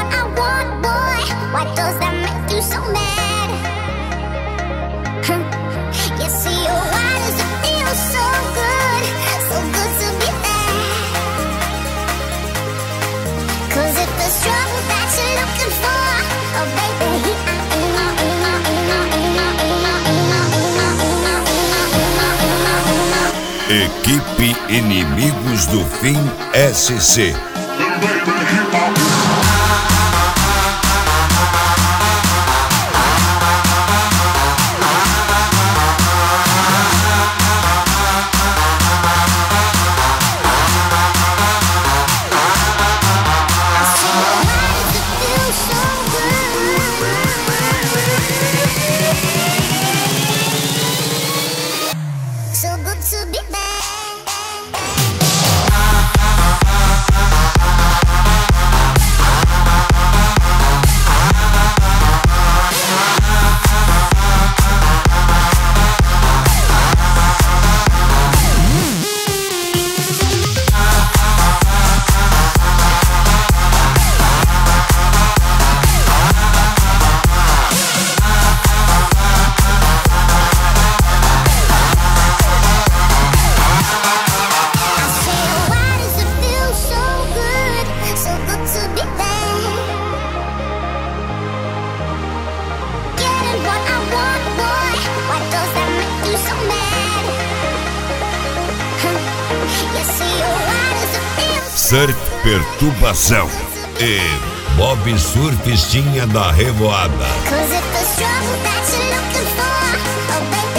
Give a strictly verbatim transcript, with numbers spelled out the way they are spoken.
what I want, boy. Why does that make you so mad? Huh. You see, oh, why does it feel so good, so good to be bad? Cause if there's trouble that you're looking for, oh baby, here I am. Equipe Inimigos do Fim S C. So good to be back. Surf Perturbação e Bob Surfistinha da Revoada. Cause if there's trouble that you're looking for, oh baby.